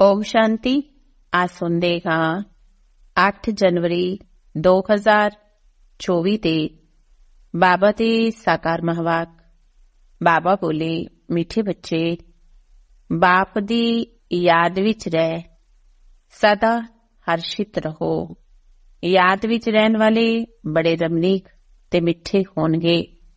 ਓਮ ਸ਼ਾਂਤੀ। ਆ ਸੁਣਦੇ ਹਾਂ 8 ਜਨਵਰੀ 2024 ਤੇ ਬਾਬਾ ਦੇ ਸਾਕਾਰ ਮਹਾਵਾਕ। ਬਾਬਾ ਬੋਲੇ, ਮਿੱਠੇ ਬੱਚੇ, ਬਾਪ ਦੀ ਯਾਦ ਵਿੱਚ ਰਹਿ ਸਦਾ ਹਰਸ਼ਿਤ ਰਹੋ। ਯਾਦ ਵਿੱਚ ਰਹਿਣ ਵਾਲੇ ਬੜੇ ਰਮਣੀਕ ਤੇ ਮਿੱਠੇ ਹੋਣਗੇ।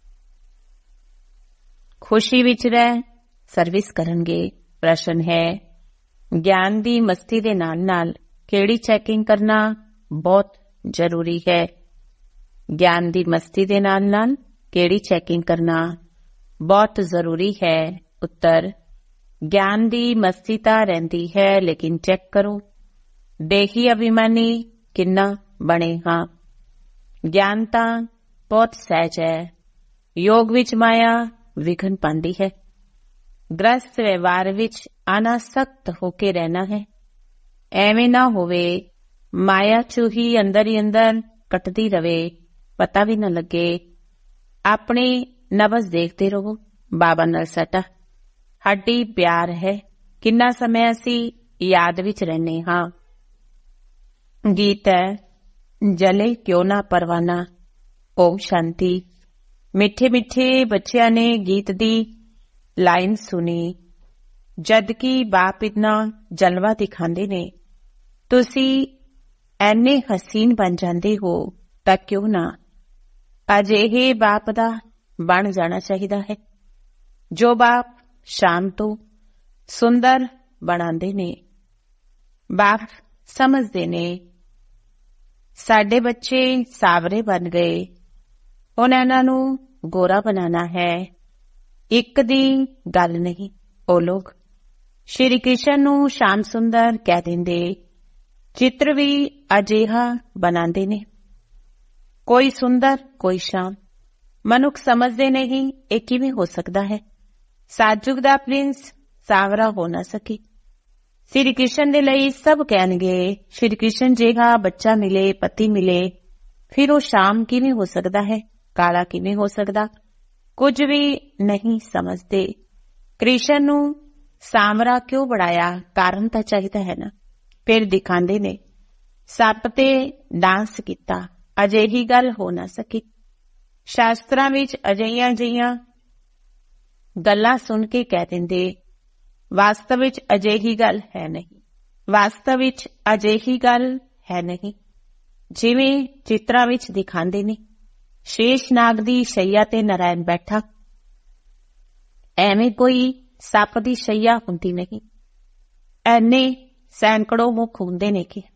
ਖੁਸ਼ੀ ਵਿੱਚ ਰਹਿ ਸਰਵਿਸ ਕਰਨਗੇ। ਪ੍ਰਸ਼ਨ ਹੈ, ਗਿਆਨ ਦੀ ਮਸਤੀ ਦੇ ਨਾਲ ਨਾਲ ਕਿਹੜੀ ਚੈਕਿੰਗ ਕਰਨਾ ਬਹੁਤ ਜ਼ਰੂਰੀ ਹੈ? ਗਿਆਨ ਦੀ ਮਸਤੀ ਦੇ ਨਾਲ ਨਾਲ ਕਿਹੜੀ ਚੈਕਿੰਗ ਕਰਨਾ ਬਹੁਤ ਜ਼ਰੂਰੀ ਹੈ? ਉੱਤਰ, ਗਿਆਨ ਦੀ ਮਸਤੀ ਤਾਂ ਰਹਿੰਦੀ ਹੈ, ਲੇਕਿਨ ਚੈੱਕ ਕਰੋ ਦੇਹੀ ਅਭਿਮਾਨੀ ਕਿੰਨਾ ਬਣੇ ਹਾਂ। ਗਿਆਨ ਤਾਂ ਬਹੁਤ ਸਹਿਜ ਹੈ। ਯੋਗ ਵਿੱਚ ਮਾਇਆ ਵਿਘਨ ਪਾਉਂਦੀ ਹੈ। ਗ੍ਰਸਤ ਵਿਵਹਾਰ ਵਿੱਚ ਅਨਾਸਕਤ ਹੋ ਕੇ ਰਹਿਣਾ ਹੈ। ਐਵੇਂ ਨਾ ਹੋਵੇ ਮਾਇਆ ਚੂਹੀ ਅੰਦਰ ਹੀ ਅੰਦਰ ਕੱਟਦੀ ਰਵੇ, ਪਤਾ ਵੀ ਨਾ ਲੱਗੇ। ਆਪਣੇ ਨਬਜ਼ ਦੇਖਦੇ ਰਹੋ। ਬਾਬਾ ਨਾਲ ਸਾਡਾ ਹੱਡੀ ਪਿਆਰ ਹੈ। ਕਿੰਨਾ ਸਮੇਂ ਅਸੀਂ ਯਾਦ ਵਿੱਚ ਰਹਿੰਦੇ ਹਾਂ। ਗੀਤ ਹੈ, ਜਲੇ ਕਿਉਂ ਨਾ ਪਰਵਾਨਾ। ਓਮ ਸ਼ਾਂਤੀ। ਮਿੱਠੇ ਮਿੱਠੇ ਬੱਚਿਆਂ ਨੇ ਗੀਤ ਦੀ ਲਾਈਨ ਸੁਣੀ। ਜਦ ਕਿ ਬਾਪ ਇਤਨਾ ਜਲਵਾ ਦਿਖਾਉਂਦੇ ਨੇ, ਤੁਸੀਂ ਐਨੇ ਹਸੀਨ ਬਣ ਜਾਂਦੇ ਹੋ ਤਾਂ ਕਿਉਂ ਨਾ ਅਜਿਹੇ ਬਾਪ ਦਾ ਬਣ ਜਾਣਾ ਚਾਹੀਦਾ ਹੈ। ਜੋ ਬਾਪ ਸ਼ਾਮ ਤੋਂ ਸੁੰਦਰ ਬਣਾਉਂਦੇ ਨੇ। ਬਾਪ ਸਮਝਦੇ ਨੇ ਸਾਡੇ ਬੱਚੇ ਸਾਵਰੇ ਬਣ ਗਏ, ਹੁਣ ਇਹਨਾਂ ਨੂੰ ਗੋਰਾ ਬਣਾਉਣਾ ਹੈ। ਇੱਕ ਦੀ ਗੱਲ ਨਹੀਂ। ਉਹ ਲੋਕ ਸ਼੍ਰੀ ਕ੍ਰਿਸ਼ਨ ਨੂੰ ਸ਼ਾਮ ਸੁੰਦਰ ਕਹਿ ਦਿੰਦੇ, ਚਿੱਤਰ ਵੀ ਅਜਿਹਾ ਬਣਾਉਂਦੇ ਨੇ। ਕੋਈ ਸੁੰਦਰ, ਕੋਈ ਸ਼ਾਮ। ਮਨੁੱਖ ਸਮਝਦੇ ਨਹੀਂ ਇਹ ਕਿਵੇਂ ਹੋ ਸਕਦਾ ਹੈ। ਸਾਜੁਗ ਦਾ ਪ੍ਰਿੰਸ ਸਾਵਰਾ ਹੋ ਨਾ ਸਕੇ। ਸ਼੍ਰੀ ਕ੍ਰਿਸ਼ਨ ਦੇ ਲਈ ਸਭ ਕਹਿਣਗੇ, ਸ਼੍ਰੀ ਕ੍ਰਿਸ਼ਨ ਜਿਹਾ ਬੱਚਾ ਮਿਲੇ, ਪਤੀ ਮਿਲੇ, ਫਿਰ ਉਹ ਸ਼ਾਮ ਕਿਵੇਂ ਹੋ ਸਕਦਾ ਹੈ, ਕਾਲਾ ਕਿਵੇਂ ਹੋ ਸਕਦਾ। ਕੁਝ ਵੀ ਨਹੀਂ ਸਮਝਦੇ। ਕ੍ਰਿਸ਼ਨ ਨੂੰ ਸਾਵਰਾ ਕਿਉਂ ਬਣਾਇਆ, ਕਾਰਨ ਤਾਂ ਚਾਹੀਦਾ ਹੈ ਨਾ। ਫਿਰ ਦਿਖਾਉਂਦੇ ਨੇ ਸੱਪ ਤੇ ਡਾਂਸ ਕੀਤਾ, ਅਜਿਹੀ ਗੱਲ ਹੋ ਨਾ ਸਕੀ। ਸ਼ਾਸਤਰਾਂ ਵਿੱਚ ਅਜਿਹੀਆਂ ਗੱਲਾਂ ਸੁਣ ਕੇ ਕਹਿ ਦਿੰਦੇ, ਵਾਸਤਵ ਵਿੱਚ ਅਜਿਹੀ ਗੱਲ ਹੈ ਨਹੀਂ। ਵਾਸਤਵ ਵਿੱਚ ਅਜਿਹੀ ਗੱਲ ਹੈ ਨਹੀਂ ਜਿਵੇਂ ਚਿੱਤਰਾਂ ਵਿੱਚ ਦਿਖਾਉਂਦੇ ਨੇ। ਸ਼ੇਸ਼ ਨਾਗ ਦੀ ਸ਼ਈਆ ਤੇ ਨਾਰਾਇਣ ਬੈਠਾ, ਐਵੇਂ ਕੋਈ ਸੱਪ ਦੀ ਸ਼ਈਆ ਹੁੰਦੀ ਨਹੀਂ। ਐਨੇ ਸੈਂਕੜੋਂ ਮੁਖ ਹੁੰਦੇ ਨੇ ਕਿ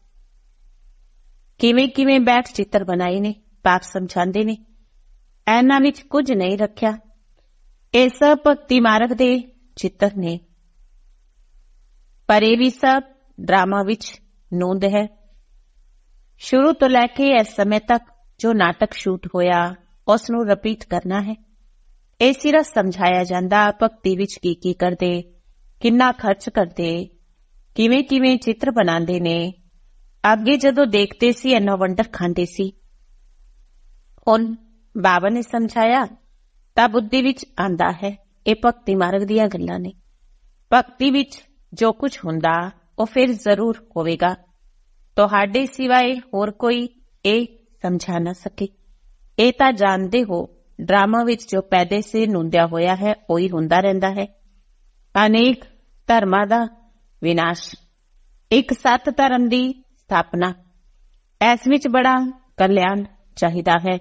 ਕਿਵੇਂ ਬੈਠ ਚਿੱਤਰ ਬਣਾਏ ਨੇ। ਪਾਪ ਸਮਝਾਉਂਦੇ ਨੇ ਇਹਨਾਂ ਵਿੱਚ ਕੁਝ ਨਹੀਂ ਰੱਖਿਆ। ਇਹ ਸਭ ਭਗਤੀ ਮਾਰਗ ਦੇ ਚਿੱਤਰ ਨੇ, ਪਰ ਇਹ ਵੀ ਸਭ ਡਰਾਮਾ ਵਿੱਚ ਨੋਂਦ ਹੈ। ਸ਼ੁਰੂ ਤੋਂ ਲੈ ਕੇ ਇਸ ਸਮੇਂ ਤੱਕ ਜੋ ਨਾਟਕ ਸ਼ੂਟ ਹੋਇਆ ਉਸ ਨੂੰ ਰਿਪੀਟ ਕਰਨਾ ਹੈ। ਇਹ ਸਿਰਫ ਸਮਝਾਇਆ ਜਾਂਦਾ ਭਗਤੀ ਵਿੱਚ ਕੀ ਕਰਦੇ, ਕਿੰਨਾ ਖਰਚ ਕਰਦੇ, ਕਿਵੇਂ ਚਿੱਤਰ ਬਣਾਉਂਦੇ ਨੇ। ਅੱਗੇ ਜਦੋਂ ਦੇਖਦੇ ਸੀ ਇੰਨਾ ਵੰਡਰ ਖਾਂਦੇ ਸੀ। ਹੁਣ ਬਾਬਾ ਨੇ ਸਮਝਾਇਆ ਤਾਂ ਬੁੱਧੀ ਵਿੱਚ ਆਂਦਾ ਹੈ ਇਹ ਭਗਤੀ ਮਾਰਗ ਦੀਆਂ ਗੱਲਾਂ ਨੇ। ਭਗਤੀ ਵਿੱਚ ਜੋ ਕੁਝ ਹੁੰਦਾ ਉਹ ਫਿਰ ਜ਼ਰੂਰ ਹੋਵੇਗਾ। ਤੁਹਾਡੇ ਸਿਵਾਏ ਹੋਰ ਕੋਈ ਇਹ ਸਮਝਾ ਨਾ ਸਕੇ। ਇਹ ਤਾਂ ਜਾਣਦੇ ਹੋ ਡਰਾਮਾ ਵਿੱਚ ਜੋ ਪੈਦੇ ਸੇ ਨੁੰਦਿਆ ਹੋਇਆ ਹੈ ਉਹੀ ਹੁੰਦਾ ਰਹਿੰਦਾ ਹੈ। ਅਨੇਕ ਧਰਮਾਂ ਦਾ ਵਿਨਾਸ਼, ਇੱਕ ਸੱਤ ਧਰਮ ਦੀ ਸਥਾਪਨਾ। ਇਸ ਵਿੱਚ ਬੜਾ ਕਲਿਆਣ ਚਾਹੀਦਾ ਹੈ।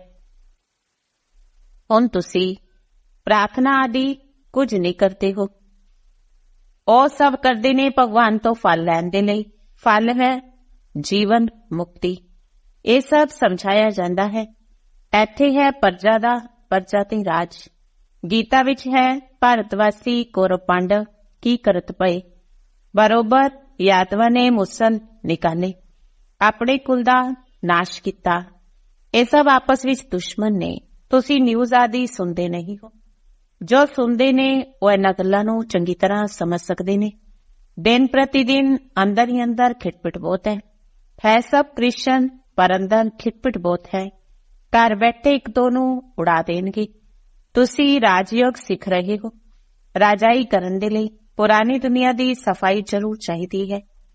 ਹੁਣ ਤੁਸੀਂ ਪ੍ਰਾਰਥਨਾ ਆਦਿ ਕੁਝ ਨਹੀਂ ਕਰਦੇ ਹੋ। ਉਹ ਸਭ ਕਰਦੇ ਨੇ ਭਗਵਾਨ ਤੋਂ ਫਲ ਲੈਣ ਦੇ ਲਈ। ਫਲ ਹੈ ਜੀਵਨ ਮੁਕਤੀ। ਇਹ ਸਭ ਸਮਝਾਇਆ ਜਾਂਦਾ ਹੈ। ਇੱਥੇ ਹੈ ਪਰਜਾ ਤੇ ਰਾਜ। ਗੀਤਾ ਵਿੱਚ ਹੈ ਭਾਰਤਵਾਸੀ ਕੌਰਵ ਪਾਂਡਵ ਕੀ ਕਰਤ ਪਏ। ਬਰੋਬਰ ਯਾਦਵਾਂ ਨੇ ਮੁਸਲ ਨਿਕਾਲੇ, ਆਪਣੇ ਕੁਲ ਦਾ ਨਾਸ਼ ਕੀਤਾ। ਇਹ ਸਭ ਆਪਸ ਵਿੱਚ ਦੁਸ਼ਮਣ ਨੇ। ਤੁਸੀਂ ਨਿਊਜ਼ ਆਦਿ ਸੁਣਦੇ ਨਹੀਂ ਹੋ। ਜੋ ਸੁਣਦੇ ਨੇ ਉਹ ਇਹਨਾਂ ਗੱਲਾਂ ਨੂੰ ਚੰਗੀ ਤਰ੍ਹਾਂ ਸਮਝ ਸਕਦੇ ਨੇ। ਦਿਨ ਪ੍ਰਤੀ ਦਿਨ ਅੰਦਰ ਹੀ ਅੰਦਰ ਖਿਟਪਿਟ ਬਹੁਤ ਹੈ ਸਭ ਕ੍ਰਿਸ਼ਨ, ਪਰ ਅੰਦਰ ਖਿਟਪਿਟ ਬਹੁਤ ਹੈ। ਘਰ ਬੈਠੇ ਇੱਕ ਦੋ ਨੂੰ ਉਡਾ ਦੇਣਗੇ। ਤੁਸੀਂ ਰਾਜਯੋਗ ਸਿੱਖ ਰਹੇ ਹੋ। ਰਾਜਾਈ ਕਰਨ ਦੇ ਲਈ ਪੁਰਾਣੀ ਦੁਨੀਆ ਦੀ ਸਫਾਈ ਜ਼ਰੂਰ ਚਾਹੀਦੀ ਹੈ।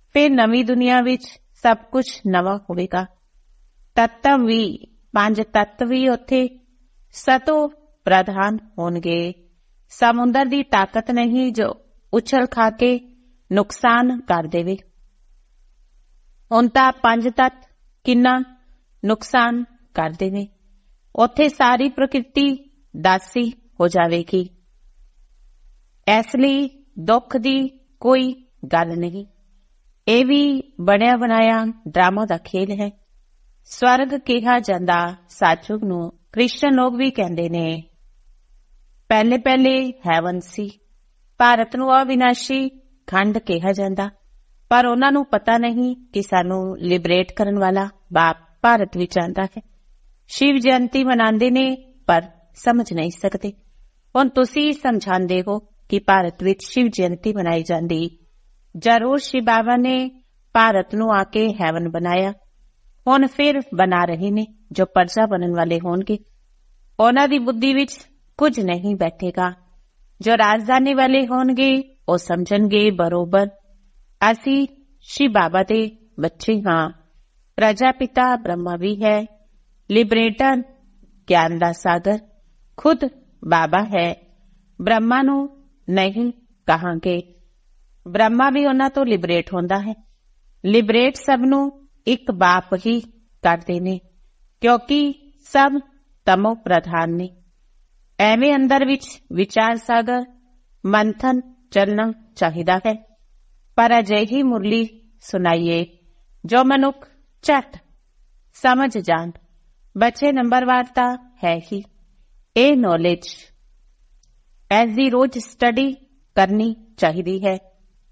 ਫਿਰ ਨਵੀਂ ਦੁਨੀਆ ਵਿੱਚ ਸਭ ਕੁਝ ਨਵਾਂ ਹੋਵੇਗਾ। ਤੱਤਵ ਵੀ, 5 ਤੱਤ ਵੀ ਉੱਥੇ ਸਤੋ ਪ੍ਰਧਾਨ ਹੋਣਗੇ। ਸਮੁੰਦਰ ਦੀ ਤਾਕਤ ਨਹੀਂ ਜੋ ਉਛਲ ਖਾ ਕੇ ਨੁਕਸਾਨ ਕਰ ਦੇਵੇ। ਹੁਣ ਤਾਂ 5 ਤੱਤ ਕਿੰਨਾ ਨੁਕਸਾਨ ਕਰ ਦੇਵੇ। ਉੱਥੇ ਸਾਰੀ ਪ੍ਰਕਿਰਤੀ ਦਾਸੀ ਹੋ ਜਾਵੇਗੀ। ਇਸ ਲਈ ਦੁੱਖ ਦੀ ਕੋਈ ਗੱਲ ਨਹੀਂ। ਇਹ ਵੀ ਬਣਿਆ ਬਣਾਇਆ ਡਰਾਮਾ ਦਾ ਖੇਲ ਹੈ। ਸਵਰਗ ਕਿਹਾ ਜਾਂਦਾ ਸਤਿਯੁਗ ਨੂੰ ਕ੍ਰਿਸ਼ਨ ਲੋਕ ਵੀ ਕਹਿੰਦੇ ਨੇ। ਪਹਿਲੇ ਪਹਿਲੇ ਹੈਵਨ ਸੀ। ਭਾਰਤ ਨੂੰ ਅਵਿਨਾਸ਼ੀ ਖੰਡ ਕਿਹਾ ਜਾਂਦਾ, ਪਰ ਉਹਨਾਂ ਨੂੰ ਪਤਾ ਨਹੀਂ ਕਿ ਸਾਨੂੰ ਲਿਬਰੇਟ ਕਰਨ ਵਾਲਾ ਬਾਪ ਭਾਰਤ ਵਿੱਚ ਆਂਦਾ ਹੈ। ਸ਼ਿਵ ਜਯੰਤੀ ਮਨਾਉਂਦੇ ਨੇ ਪਰ ਸਮਝ ਨਹੀਂ ਸਕਦੇ। ਹੁਣ ਤੁਸੀਂ ਸਮਝਾਉਂਦੇ ਹੋ ਕਿ ਭਾਰਤ ਵਿੱਚ ਸ਼ਿਵ ਜਯੰਤੀ ਮਨਾਈ ਜਾਂਦੀ। ਜ਼ਰੂਰ ਸ਼ਿਵ ਬਾਬਾ ਨੇ ਭਾਰਤ ਨੂੰ ਆ ਕੇ ਹੈਵਨ ਬਣਾਇਆ। ਹੁਣ ਫਿਰ ਬਣਾ ਰਹੇ ਨੇ ਜੋ ਪਰਜਾ ਬਣਨ ਵਾਲੇ ਹੋਣਗੇ। ਉਹਨਾਂ ਦੀ ਬੁੱਧੀ ਵਿੱਚ ਕੁਝ ਨਹੀਂ ਬੈਠੇਗਾ। ਜੋ ਰਾਜਧਾਨੀ ਵਾਲੇ ਹੋਣਗੇ ਉਹ ਸਮਝਣਗੇ ਬਰੋਬਰ ਅਸੀਂ ਸ਼ਿਵ ਬਾਬਾ ਦੇ ਬੱਚੇ ਹਾਂ। ਪ੍ਰਜਾਪਿਤਾ ਬ੍ਰਹਮਾ ਵੀ ਹੈ। ਲਿਬਰੇਟਰ ਗਿਆਨ ਦਾ ਸਾਗਰ ਖੁਦ ਬਾਬਾ ਹੈ। ਬ੍ਰਹਮਾ ਨੂੰ ਨਹੀਂ ਕਹਾਂਗੇ। ਬ੍ਰਹਮਾ ਵੀ ਉਹਨਾਂ ਤੋਂ ਲਿਬਰੇਟ ਹੁੰਦਾ ਹੈ। ਲਿਬਰੇਟ ਸਭ ਨੂੰ ਇੱਕ ਬਾਪ ਹੀ ਕਰਦੇ ਨੇ, ਕਿਉਂਕਿ ਸਭ ਤਮੋ ਪ੍ਰਧਾਨ ਨੇ। ਐਵੇਂ ਅੰਦਰ ਵਿੱਚ ਵਿਚਾਰ ਸਾਗਰ ਮੰਥਨ ਚੱਲਣਾ ਚਾਹੀਦਾ ਹੈ। ਪਰ ਅਜਿਹੀ ਮੁਰਲੀ ਸੁਣਾਈਏ ਜੋ ਮਨੁੱਖ ਝਟ ਸਮਝ ਜਾਣ। ਬੱਚੇ ਨੰਬਰਵਾਰ ਤਾਂ ਹੈ ਹੀ। ਇਹ ਨੌਲੇਜ ਐਸ ਦੀ ਰੋਜ਼ ਸਟੱਡੀ ਕਰਨੀ ਚਾਹੀਦੀ ਹੈ।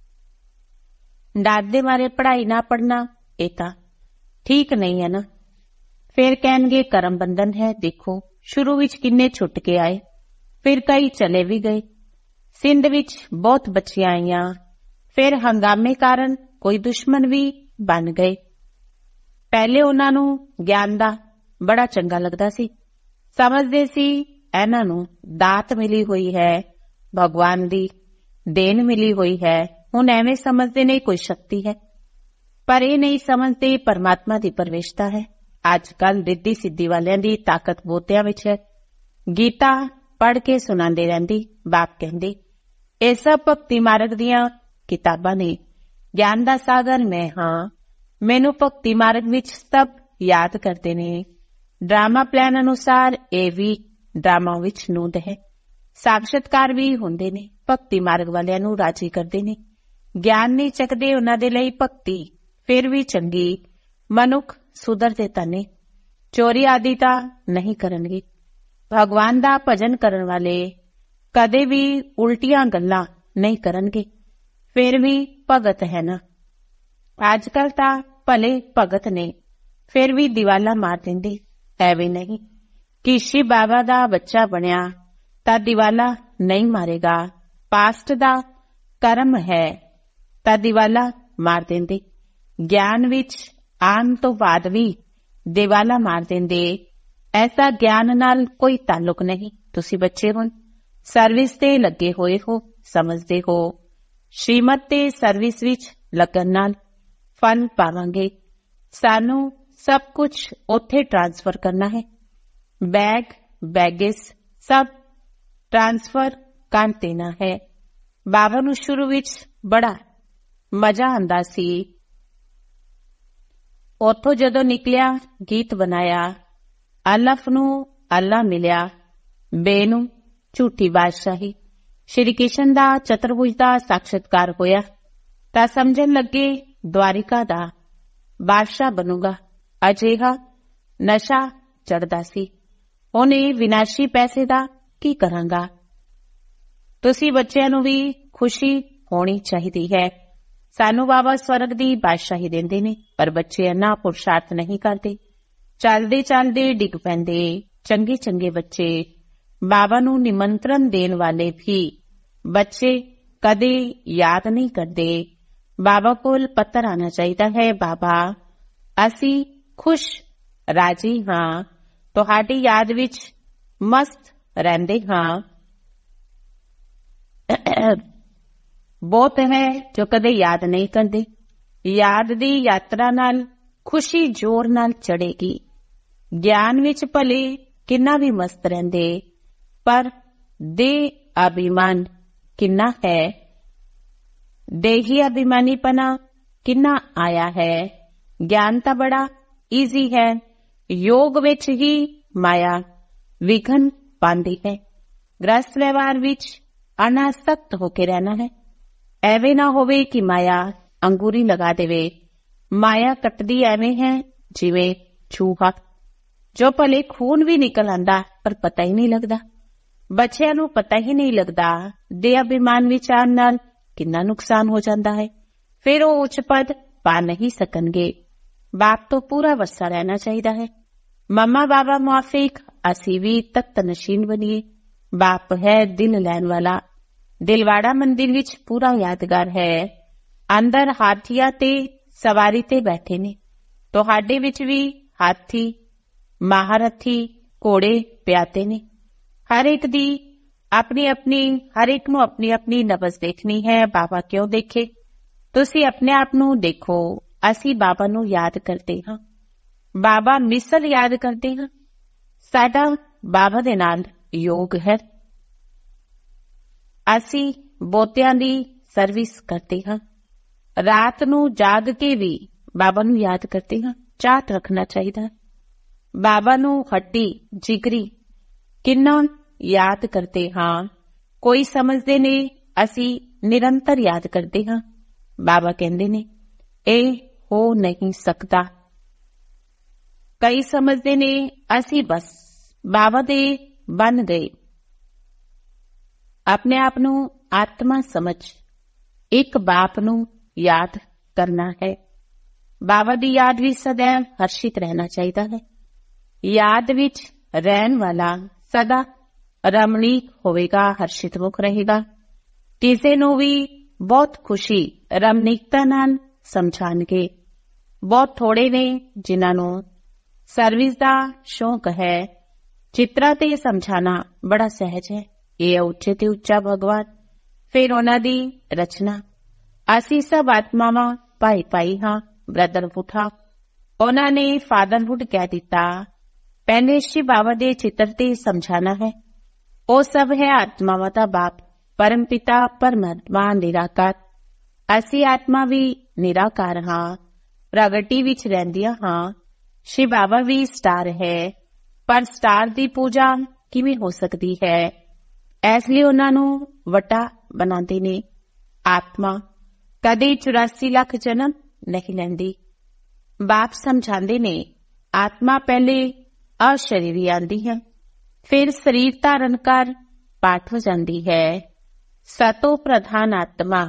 ਡਰ ਦੇ ਮਾਰੇ ਪੜ੍ਹਾਈ ਨਾ ਪੜ੍ਹਨਾ ਇਹ ਤਾਂ ਠੀਕ ਨਹੀਂ ਹੈ ਨਾ। ਫਿਰ ਕਹਿਣਗੇ ਕਰਮ ਬੰਧਨ ਹੈ। ਦੇਖੋ ਸ਼ੁਰੂ ਵਿੱਚ ਕਿੰਨੇ ਛੁੱਟ ਕੇ ਆਏ, ਫਿਰ ਕਈ ਚਲੇ ਵੀ ਗਏ। ਸਿੰਧ ਵਿੱਚ ਬਹੁਤ ਬੱਚੀਆਂ ਆਈਆਂ, ਫਿਰ ਹੰਗਾਮੇ ਕਾਰਨ ਕੋਈ ਦੁਸ਼ਮਣ ਵੀ ਬਣ ਗਏ। ਪਹਿਲੇ ਉਹਨਾਂ ਨੂੰ ਗਿਆਨ ਦਾ ਬੜਾ ਚੰਗਾ ਲੱਗਦਾ ਸੀ। ਸਮਝਦੇ ਸੀ ਇਹਨਾਂ ਨੂੰ ਦਾਤ ਮਿਲੀ ਹੋਈ ਹੈ, ਭਗਵਾਨ ਦੀ ਦੇਣ ਮਿਲੀ ਹੋਈ ਹੈ। ਹੁਣ ਐਵੇਂ ਸਮਝਦੇ ਨੇ ਕੋਈ ਸ਼ਕਤੀ ਹੈ, ਪਰ ਇਹ ਨਹੀਂ ਸਮਝਦੇ ਪਰਮਾਤਮਾ ਦੀ ਪ੍ਰਵੇਸ਼ਤਾ ਹੈ। ਅੱਜ ਕੱਲ ਰਿੱਧੀ ਸਿੱਧੀ ਵਾਲਿਆਂ ਦੀ ਤਾਕਤ ਬੋਤਿਆਂ ਵਿੱਚ ਹੈ। ਗੀਤਾ ਪੜ੍ਹ ਕੇ ਸੁਣਾਉਂਦੇ ਰਹਿੰਦੀ। ਬਾਪ ਕਹਿੰਦੇ ਇਹ ਸਭ ਭਗਤੀ ਮਾਰਗ ਦੀਆਂ ਕਿਤਾਬਾਂ ਨੇ। ਗਿਆਨ ਦਾ ਸਾਗਰ ਮੈਂ ਹਾਂ। ਮੈਨੂੰ ਭਗਤੀ ਮਾਰਗ ਵਿੱਚ ਸਭ ਯਾਦ ਕਰਦੇ ਨੇ। ਡਰਾਮਾ ਪਲਾਨ ਅਨੁਸਾਰ ਇਹ ਵੀ ਡਰਾਮਾ ਵਿੱਚ ਨੂੰਦ ਹੈ। ਸਾਖਸ਼ਾਤਕਾਰ ਵੀ ਹੁੰਦੇ ਨੇ। ਭਗਤੀ ਮਾਰਗ ਵਾਲਿਆਂ ਨੂੰ ਰਾਜੀ ਕਰਦੇ ਨੇ। ਗਿਆਨ ਨਹੀਂ ਚੱਕਦੇ ਉਹਨਾਂ ਦੇ ਲਈ ਭਗਤੀ ਫਿਰ ਵੀ ਚੰਗੀ। ਮਨੁੱਖ ਸੁਧਰਦੇ ਤਾਂ ਨੇ, ਚੋਰੀ ਆਦਿ ਤਾਂ ਨਹੀਂ ਕਰਨਗੇ। ਭਗਵਾਨ ਦਾ ਭਜਨ ਕਰਨ ਵਾਲੇ ਕਦੇ ਵੀ ਉਲਟੀਆਂ ਗੱਲਾਂ ਨਹੀਂ ਕਰਨਗੇ। ਫਿਰ ਵੀ ਭਗਤ ਹੈ ਨਾ। ਅੱਜ ਕੱਲ ਤਾਂ ਭਲੇ ਭਗਤ ਨੇ, ਫਿਰ ਵੀ ਦੀਵਾਲਾ ਮਾਰ ਦਿੰਦੇ। ਐਵੇਂ ਨਹੀਂ ਕਿ ਸ਼ਿਵ ਬਾਬਾ ਦਾ ਬੱਚਾ ਬਣਿਆ ਤਾਂ ਦੀਵਾਲਾ ਨਹੀਂ ਮਾਰੇਗਾ। ਪਾਸਟ ਦਾ ਕਰਮ ਹੈ ਤਾਂ ਦੀਵਾਲਾ ਮਾਰ ਦਿੰਦੇ। ਗਿਆਨ ਵਿੱਚ ਆਉਣ ਤੋਂ ਬਾਅਦ ਵੀ ਦੀਵਾਲਾ ਮਾਰ ਦਿੰਦੇ। ਐਸਾ ਗਿਆਨ ਨਾਲ ਕੋਈ ਤਾਲੁਕ ਨਹੀਂ। ਤੁਸੀਂ ਬੱਚੇ ਹੋ, ਸਰਵਿਸ ਤੇ ਲੱਗੇ ਹੋਏ ਹੋ, ਸਮਝਦੇ ਹੋ। ਸ਼੍ਰੀਮਤ ਤੇ ਸਰਵਿਸ ਵਿੱਚ ਲੱਗਣ ਨਾਲ ਫਲ ਪਾਵਾਂਗੇ। ਸਾਨੂੰ ਸਭ ਕੁਝ ਉੱਥੇ ਟ੍ਰਾਂਸਫਰ ਕਰਨਾ ਹੈ। ਬੈਗੇਜ ਸਭ ਟ੍ਰਾਂਸਫਰ ਕਰ ਦੇਣਾ ਹੈ। ਬਾਬਾ ਨੂੰ ਸ਼ੁਰੂ ਵਿੱਚ ਬੜਾ ਮਜ਼ਾ ਆਉਂਦਾ ਸੀ। ਉੱਥੋਂ ਜਦੋਂ ਨਿਕਲਿਆ ਗੀਤ ਬਣਾਇਆ। ਅਲਫ ਨੂੰ ਅੱਲਾ ਮਿਲਿਆ, ਬੇ ਨੂੰ ਝੂਠੀ ਬਾਦਸ਼ਾਹੀ। ਸ਼੍ਰੀ ਕ੍ਰਿਸ਼ਨ ਦਾ ਚਤੁਰਭੁਜ ਦਾ ਸਾਖਸ਼ਾਤਕਾਰ ਹੋਇਆ ਤਾਂ ਸਮਝਣ ਲੱਗੇ ਦਵਾਰਿਕਾ ਦਾ ਬਾਦਸ਼ਾਹ ਬਣੂਗਾ। ਅਜਿਹਾ ਨਸ਼ਾ ਚੜ੍ਹਦਾ ਸੀ। ਹੁਣ ਇਹ ਵਿਨਾਸ਼ੀ ਪੈਸੇ ਦਾ ਕੀ ਕਰਾਂਗਾ। ਤੁਸੀਂ ਬੱਚਿਆਂ ਨੂੰ ਵੀ ਖੁਸ਼ੀ ਹੋਣੀ ਚਾਹੀਦੀ ਹੈ। ਸਾਨੂੰ ਬਾਬਾ ਸਵਰਗ ਦੀ ਬਾਦਸ਼ਾਹੀ ਦਿੰਦੇ ਨੇ, ਪਰ ਬੱਚੇ ਇੰਨਾ ਪੁਰਸ਼ਾਰਥ ਨਹੀਂ ਕਰਦੇ। ਚੱਲਦੇ ਚੱਲਦੇ ਡਿੱਗ ਪੈਂਦੇ। ਚੰਗੇ ਚੰਗੇ ਬੱਚੇ, ਬਾਬਾ ਨੂੰ ਨਿਮੰਤਰਣ ਦੇਣ ਵਾਲੇ ਵੀ ਬੱਚੇ ਕਦੇ ਯਾਦ ਨਹੀਂ ਕਰਦੇ। ਬਾਬਾ ਕੋਲ ਪੱਤਰ ਆਣਾ ਚਾਹੀਦਾ ਹੈ। ਬਾਬਾ ਅਸੀਂ ਖੁਸ਼ ਰਾਜੀ ਹਾਂ, ਤੁਹਾਡੀ ਯਾਦ ਵਿੱਚ ਮਸਤ ਰਹਿੰਦੇ ਹਾਂ। ਬਹੁਤ ਹੈ ਜੋ ਕਦੇ ਯਾਦ ਨਹੀਂ ਕਰਦੇ। याद दी यात्रा नाल खुशी जोर नाल चढ़ेगी। ज्ञान विच भले किन्ना भी मस्त रहिंदे, पर देह अभिमान किन्ना है, देही अभिमानीपना किन्ना आया है। ज्ञान तां बड़ा ईजी है, योग विच ही माया विघन पांदी है। गृहस्थ व्यवहार विच अनासक्त होके रहना है। एवें ना होवे कि माया अंगूरी लगा देवे। माया कटदी एवें है जिवें चूहा, जो भले खून भी निकल आंदा पर पता ही नहीं लगदा। बच्चिਆਂ ਨੂੰ पता ही नहीं लगदा दे अभिमान विच आउण नाल किन्ना नुकसान हो जाता है। फिर वो उच्च पद पा नहीं सकणगे। बाप तो पूरा वसा रहना चाहिए है। मम्मा बाबा मुआफिक असी भी तख्त नशीन बनीए। बाप है दिल लैन वाला। दिलवाड़ा मंदिर विच पूरा यादगार है। अंदर हाथिया ते सवारी ते बैठे ने। तुहाडे विच भी हाथी महारथी घोड़े प्याते ने। हर एक दी अपनी अपनी, हर एक नूं अपनी अपनी नबज देखनी है। बाबा क्यों देखे? तुसी अपने आप नूं देखो। असी बाबा नूं याद करते हां, बाबा मिसल याद करते हां। साडा बाबा दे नाल योग है। असी बोतियां दी सर्विस करते हां। रात नूं जाग के भी बाबा नूं याद करते हां। चाट रखना चाहिए। बाबा नूं हड्डी जिगरी किन्ना याद करते हां। कोई समझदे ने असी निरंतर याद करते हां। बाबा कहंदे ने ए हो नहीं सकता। कई समझदे ने असी बस बाबा दे बन गए। अपने आप नूं आत्मा समझ एक बाप नूं याद करना है। बाबा दी याद भी सदैव हर्षित रहना चाहिए है। याद विच रहन वाला सदा रमणीक होवेगा, हर्षित मुख रहेगा। किसी नूं भी बहुत खुशी रमणीकता नाल समझाणगे। बहुत थोड़े ने जिन्हां नूं सर्विस दा शौक है। चित्रा ते समझाना बड़ा सहज है। ये उच्चे ते उच्चा भगवान, फिर उन्हां दी रचना। असी सब आत्मावां भाई भाई हाँ, ब्रदरहुड हाँ। उन्हां ने फादरहुड कह दिता। पहले शिव बाबा दे चित्र ते समझाना है। ओ सब है आत्मावां दा बाप, परम पिता परमात्मा निराकार। असी आत्मा भी निराकार हाँ, प्रगति विच रहिंदियां हाँ। शिव बाबा भी स्टार है, पर स्टार दी पूजा किवें हो सकती है? इसलिए उन्हां नूं वटा बनांदे ने। आत्मा कदे 84 लाख जन्म नहीं लैंदी। बाप समझांदे ने आत्मा पहले अशरीरी आंदी है, फिर शरीर धारण कर पाठ हो जाती है। सतो प्रधान आत्मा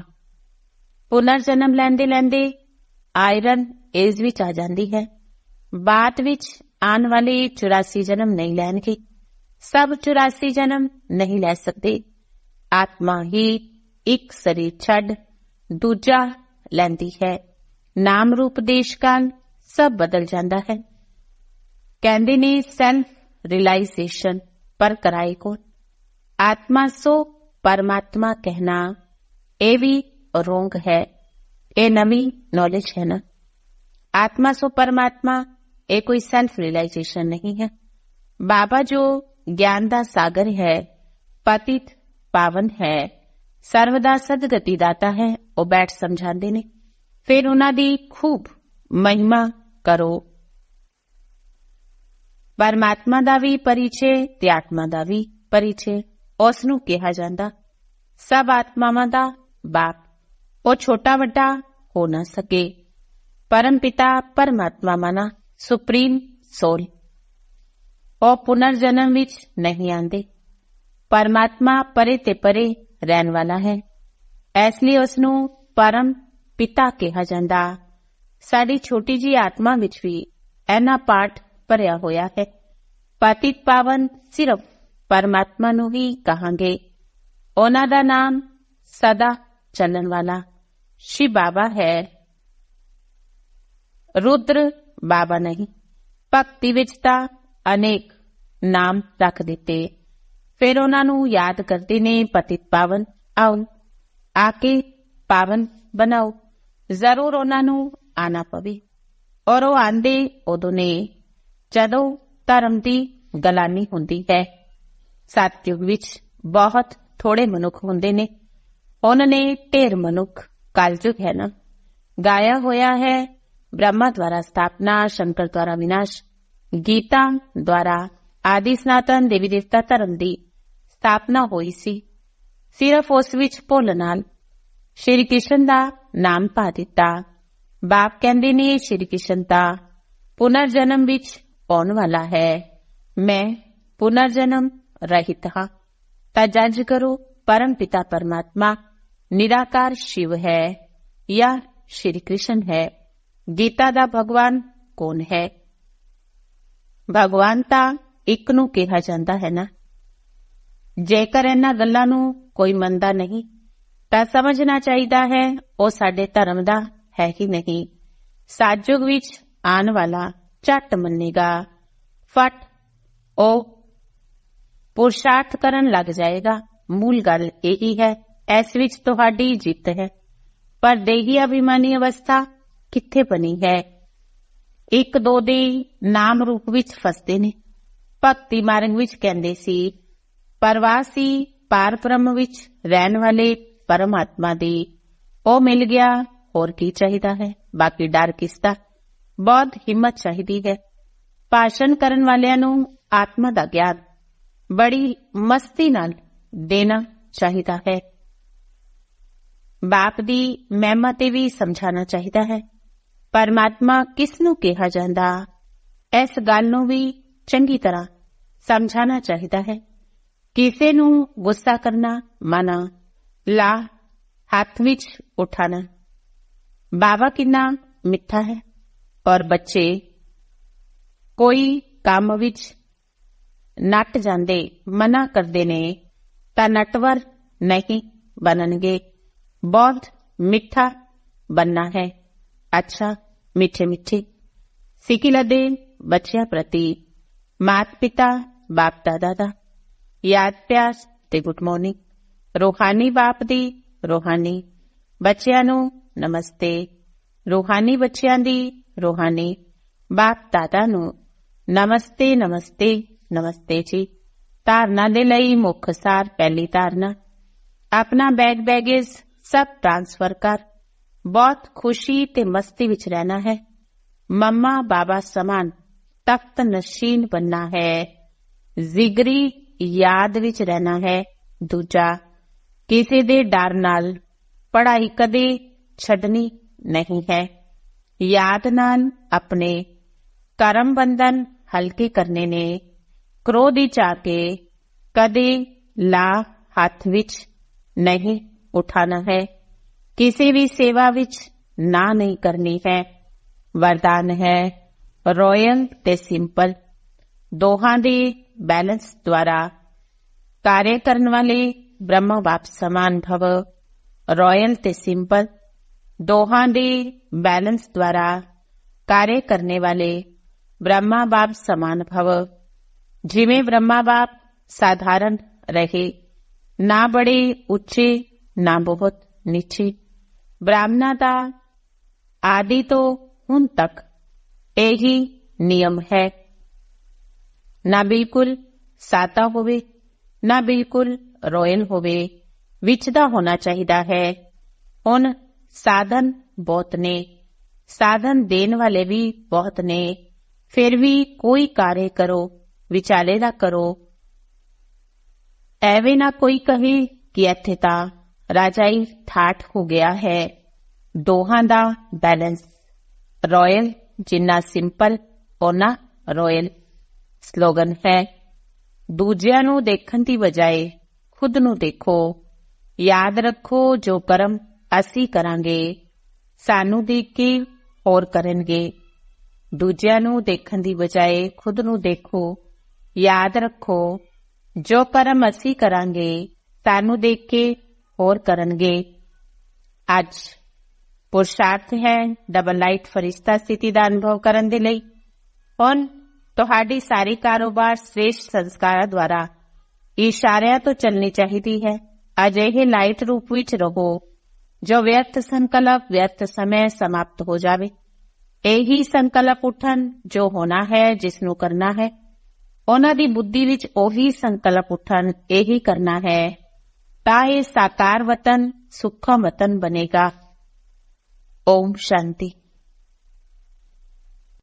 पुनर्जन्म लैंदे लैंदे आयरन एज विच आ जाती है। बाद विच आने वाले 84 जन्म नहीं लैणगे। सब 84 जन्म नहीं लै सकते। आत्मा ही एक शरीर छड़ दूजा लैंदी है। नाम रूप देश काल सब बदल जाता है। कहंदे ने सेल्फ रियलाइजेशन, पर कराए कौन? आत्मा सो परमात्मा कहना ये भी रोंग है। ये नवी नॉलेज है ना। आत्मा सो परमात्मा ये कोई सेल्फ रियलाइजेशन नहीं है। बाबा जो ज्ञान दा सागर है, पतित पावन है, सर्वदा सदगति दाता है, वो बैठ समझाते ने। फिर उन्हां दी खूब महिमा करो। परमात्मा दा भी परिचय ते आत्मा दा भी परिचय उस नूं कहा जांदा। सब आत्मावां दा बाप, वो छोटा वड्डा हो ना सके। परम पिता परमात्मा माना सुप्रीम सोल, वो पुनर्जन्म विच नहीं आंदे। परमात्मा परे ते परे रहन वाला है, इसलिए उसनूं परम पिता कहा जांदा। साडी छोटी जी आत्मा विच भी ऐना पाठ भरिया होया है। पतित पावन सिर्फ परमात्मा नूं ही कहांगे। उन्हां दा नाम सदा चलन वाला शिव बाबा है, रुद्र बाबा नहीं। भक्ति विच तां अनेक नाम रख दिते। फिर उन्हां नूं याद करते ने पतित पावन। आओ आके पावन बनाओ। ਜ਼ਰੂਰ ਉਹਨਾਂ ਨੂੰ ਆਣਾ ਪਵੇ। ਔਰ ਉਹ ਆਂਦੇ ਉਦੋਂ ਨੇ ਜਦੋਂ ਧਰਮ ਦੀ ਗਲਾਨੀ ਹੁੰਦੀ ਹੈ। ਸਤਯੁਗ ਵਿੱਚ ਬਹੁਤ ਥੋੜੇ ਮਨੁੱਖ ਹੁੰਦੇ ਨੇ, ਉਹਨਾਂ ਨੇ ਢੇਰ ਮਨੁੱਖ। ਕਲਯੁਗ ਹੈ ਨਾ, ਗਾਇਆ ਹੋਇਆ ਹੈ ਬ੍ਰਹਮਾ ਦੁਆਰਾ ਸਥਾਪਨਾ, ਸ਼ੰਕਰ ਦੁਆਰਾ ਵਿਨਾਸ਼, ਗੀਤਾ ਦੁਆਰਾ ਆਦਿ ਸਨਾਤਨ ਦੇਵੀ ਦੇਵਤਾ ਧਰਮ ਦੀ ਸਥਾਪਨਾ ਹੋਈ ਸੀ। ਸਿਰਫ ਉਸ ਵਿੱਚ ਭੁੱਲ ਨਾਲ ਸ਼੍ਰੀ ਕ੍ਰਿਸ਼ਨ ਦਾ ਨਾਮ ਪਾ ਦਿੱਤਾ। ਬਾਪ ਕਹਿੰਦੇ ਨੇ ਸ਼੍ਰੀ ਕ੍ਰਿਸ਼ਨ ਤਾਂ ਪੁਨਰ ਜਨਮ ਵਿੱਚ ਆਉਣ ਵਾਲਾ ਹੈ, ਮੈਂ ਪੁਨਰ ਜਨਮ ਰਹਿਤ ਹਾਂ। ਤਾਂ ਜੱਜ ਕਰੋ ਪਰਮ ਪਿਤਾ ਪਰਮਾਤਮਾ ਨਿਰਾਕਾਰ ਸ਼ਿਵ ਹੈ ਜਾਂ ਸ਼੍ਰੀ ਕ੍ਰਿਸ਼ਨ ਹੈ। ਗੀਤਾ ਦਾ ਭਗਵਾਨ ਕੌਣ ਹੈ? ਭਗਵਾਨ ਤਾਂ ਇੱਕ ਨੂੰ ਕਿਹਾ ਜਾਂਦਾ ਹੈ ਨਾ। ਜੇਕਰ ਇਹਨਾਂ ਗੱਲਾਂ ਨੂੰ ਕੋਈ ਮੰਨਦਾ ਨਹੀਂ ਤਾਂ ਸਮਝਣਾ ਚਾਹੀਦਾ ਹੈ ਉਹ ਸਾਡੇ ਧਰਮ ਦਾ ਹੈ ਹੀ ਨਹੀਂ। ਸਤਯੁਗ ਵਿੱਚ ਆਉਣ ਵਾਲਾ ਝੱਟ ਮੰਨੇਗਾ, ਫਟ ਉਹ ਪੁਰਸ਼ਾਰਥ ਕਰਨ ਲੱਗ ਜਾਏਗਾ। ਮੂਲ ਗੱਲ ਇਹੀ ਹੈ, ਇਸ ਵਿੱਚ ਤੁਹਾਡੀ ਜਿੱਤ ਹੈ। ਪਰ ਦੇਹੀ ਅਭਿਮਾਨੀ ਅਵਸਥਾ ਕਿੱਥੇ ਬਣੀ ਹੈ? ਇੱਕ ਦੋ ਦੇ ਨਾਮ ਰੂਪ ਵਿੱਚ ਫਸਦੇ ਨੇ। ਭਗਤੀ ਮਾਰਗ ਵਿੱਚ ਕਹਿੰਦੇ ਸੀ ਪਰਵਾਸੀ ਪਾਰ ਬ੍ਰਹਮ ਵਿੱਚ ਰਹਿਣ ਵਾਲੇ ਪਰਮਾਤਮਾ ਦੀ। ਉਹ ਮਿਲ ਗਿਆ, ਹੋਰ ਕੀ ਚਾਹੀਦਾ ਹੈ? ਬਾਕੀ ਡਰ ਕਿਸਦਾ? ਬਹੁਤ ਹਿੰਮਤ ਚਾਹੀਦੀ ਹੈ। ਭਾਸ਼ਣ ਕਰਨ ਵਾਲਿਆਂ ਨੂੰ ਆਤਮਾ ਦਾ ਗਿਆਨ ਬੜੀ ਮਸਤੀ ਨਾਲ ਦੇਣਾ ਚਾਹੀਦਾ ਹੈ। ਬਾਪ ਦੀ ਮਹਿਮਾ ਤੇ ਵੀ ਸਮਝਾਉਣਾ ਚਾਹੀਦਾ ਹੈ। ਪਰਮਾਤਮਾ ਕਿਸ ਨੂੰ ਕਿਹਾ ਜਾਂਦਾ, ਇਸ ਗੱਲ ਨੂੰ ਵੀ ਚੰਗੀ ਤਰ੍ਹਾਂ ਸਮਝਾਉਣਾ ਚਾਹੀਦਾ ਹੈ। ਕਿਸੇ ਨੂੰ ਗੁੱਸਾ ਕਰਨਾ ਮਨਾ, ਲਾ ਹੱਥ ਵਿੱਚ ਉਠਾਣਾ। ਬਾਬਾ ਕਿੰਨਾ ਮਿੱਠਾ ਹੈ। ਔਰ ਬੱਚੇ ਕੋਈ ਕੰਮ ਵਿੱਚ ਨੱਟ ਜਾਂਦੇ ਮਨਾ ਕਰਦੇ ਨੇ ਤਾਂ ਨਟਵਰ ਨਹੀਂ ਬਣਨਗੇ। ਬਹੁਤ ਮਿੱਠਾ ਬਣਨਾ ਹੈ। ਅੱਛਾ ਮਿੱਠੇ ਮਿੱਠੇ ਸਿੱਖਿਆ ਦੇ ਬੱਚਿਆਂ ਪ੍ਰਤੀ ਮਾਤ ਪਿਤਾ ਬਾਪ ਦਾਦਾ ਦਾ ਯਾਦ ਪਿਆਰ ਤੇ ਗੁੱਡ ਮਾਰਨਿੰਗ। ਰੂਹਾਨੀ ਬਾਪ ਦੀ ਰੂਹਾਨੀ ਬੱਚਿਆਂ ਨੂੰ ਨਮਸਤੇ। ਰੂਹਾਨੀ ਬੱਚਿਆਂ ਦੀ ਰੂਹਾਨੀ ਬਾਪ ਦਾਦਾ ਨੂੰ ਨਮਸਤੇ ਨਮਸਤੇ ਨਮਸਤੇ ਜੀ। ਧਾਰਨਾ ਦੇ ਲਈ ਮੁੱਖ ਸਾਰ। ਪਹਿਲੀ ਧਾਰਨਾ, ਆਪਣਾ ਬੈਗ ਬੈਗੇਜ ਸਭ ਟ੍ਰਾਂਸਫਰ ਕਰ। ਬਹੁਤ ਖੁਸ਼ੀ ਤੇ ਮਸਤੀ ਵਿੱਚ ਰਹਿਣਾ ਹੈ। ਮੰਮਾ ਬਾਬਾ ਸਮਾਨ ਤਖਤ ਨਸ਼ੀਨ ਬਣਨਾ ਹੈ। ਜ਼ਿਗਰੀ ਯਾਦ ਵਿੱਚ ਰਹਿਣਾ ਹੈ। ਦੂਜਾ, ਕਿਸੇ ਦੇ ਡਰ ਨਾਲ ਪੜ੍ਹਾਈ ਕਦੇ ਛੱਡਣੀ ਨਹੀਂ ਹੈ। ਯਾਦ ਨਾਲ ਆਪਣੇ ਕਰਮ ਬੰਧਨ ਹਲਕੇ ਕਰਨੇ ਨੇ। ਕ੍ਰੋਧ ਵਿੱਚ ਆ ਕੇ ਕਦੇ ਲਾ ਹੱਥ ਵਿੱਚ ਨਹੀਂ ਉਠਾਣਾ ਹੈ। ਕਿਸੇ ਵੀ ਸੇਵਾ ਵਿੱਚ ਨਾ ਨਹੀਂ ਕਰਨੀ ਹੈ। ਵਰਦਾਨ ਹੈ ਰਾਇਲ ਤੇ ਸਿੰਪਲ, ਦੋਹਾਂ ਦੇ ਬੈਲੈਂਸ ਦੁਆਰਾ ਕਾਰਜ ਕਰਨ ਵਾਲੇ ਬ੍ਰਹਮਾ ਬਾਪ ਸਮਾਨ ਭਵ। ਰਾਇਲ ਤੇ ਸਿੰਪਲ ਦੋਹਾਂ ਦੇ ਬੈਲੈਂਸ ਦੁਆਰਾ ਕਾਰਜ ਕਰਨੇ ਵਾਲੇ ਬ੍ਰਹਮਾ ਬਾਪ ਸਮਾਨ ਭਵ। ਜਿਵੇਂ ਬ੍ਰਹਮਾ ਬਾਪ ਸਾਧਾਰਨ ਰਹੇ, ਨਾ ਬੜੇ ਉੱਚੇ ਨਾ ਬਹੁਤ ਨੀਚੇ। ਬ੍ਰਾਹਮਣਾਂ ਦਾ ਆਦਿ ਤੋਂ ਹੁਣ ਤੱਕ ਇਹੀ ਨਿਯਮ ਹੈ, ਨਾ ਬਿਲਕੁਲ ਸਾਦਾ ਹੋਵੇ ਨਾ ਬਿਲਕੁਲ ਰਾਇਲ ਹੋਵੇ, ਵਿੱਚ ਦਾ ਹੋਣਾ ਚਾਹੀਦਾ ਹੈ। ਹੁਣ ਸਾਧਨ ਬਹੁਤ ਨੇ, ਸਾਧਨ ਦੇਣ ਵਾਲੇ ਵੀ ਬਹੁਤ ਨੇ, ਫਿਰ ਵੀ ਕੋਈ ਕਾਰਜ ਕਰੋ ਵਿਚਾਲੇ ਦਾ ਕਰੋ। ਐਵੇਂ ਨਾ ਕੋਈ ਕਹੇ ਕਿ ਇੱਥੇ ਤਾਂ ਰਾਜਾਈ ਠਾਠ ਹੋ ਗਿਆ ਹੈ। ਦੋਹਾਂ ਦਾ ਬੈਲੈਂਸ, ਰਾਇਲ ਜਿੰਨਾ ਸਿੰਪਲ ਓਨਾ ਰਾਇਲ। ਸਲੋਗਨ ਹੈ ਦੂਜਿਆਂ ਨੂੰ ਦੇਖਣ ਦੀ ਬਜਾਏ ਖੁਦ ਨੂੰ ਦੇਖੋ। ਯਾਦ ਰੱਖੋ ਜੋ ਕਰਮ ਅਸੀਂ ਕਰਾਂਗੇ ਸਾਨੂੰ ਦੇਖ ਕੇ ਹੋਰ ਕਰਨਗੇ। ਦੂਜਿਆਂ ਨੂੰ ਦੇਖਣ ਦੀ ਬਜਾਏ ਖੁਦ ਨੂੰ ਦੇਖੋ। ਯਾਦ ਰੱਖੋ ਜੋ ਕਰਮ ਅਸੀਂ ਕਰਾਂਗੇ ਸਾਨੂੰ ਦੇਖ ਕੇ ਹੋਰ ਕਰਨਗੇ। ਅੱਜ ਪੁਰਸ਼ਾਰਥ ਹੈ ਡਬਲ ਲਾਈਟ ਫਰਿਸ਼ਤਾ ਸਥਿਤੀ ਦਾ ਅਨੁਭਵ ਕਰਨ ਦੇ ਲਈ। ਹੁਣ ਤੁਹਾਡੀ ਸਾਰੀ ਕਾਰੋਬਾਰ ਸ੍ਰੇਸ਼ਟ ਸੰਸਕਾਰਾਂ ਦੁਆਰਾ ਇਸ਼ਾਰਿਆਂ ਤੋਂ ਚੱਲਣੀ ਚਾਹੀਦੀ ਹੈ। ਅਜਿਹੇ ਲਾਈਟ ਰੂਪ ਵਿੱਚ ਰਹੋ ਜੋ ਵਿਅਰਥ ਸੰਕਲਪ, ਵਿਅਰਥ ਸਮੇਂ ਸਮਾਪਤ ਹੋ ਜਾਵੇ। ਇਹੀ ਸੰਕਲਪ ਉੱਠਣ ਜੋ ਹੋਣਾ ਹੈ, ਜਿਸ ਨੂੰ ਕਰਨਾ ਹੈ। ਉਹਨਾਂ ਦੀ ਬੁੱਧੀ ਵਿੱਚ ਉਹੀ ਸੰਕਲਪ ਉੱਠਣ, ਇਹੀ ਕਰਨਾ ਹੈ, ਤਾਂ ਇਹ ਸਾਕਾਰ ਵਤਨ, ਸੁੱਖਮ ਵਤਨ ਬਣੇਗਾ। ਓਮ ਸ਼ਾਂਤੀ।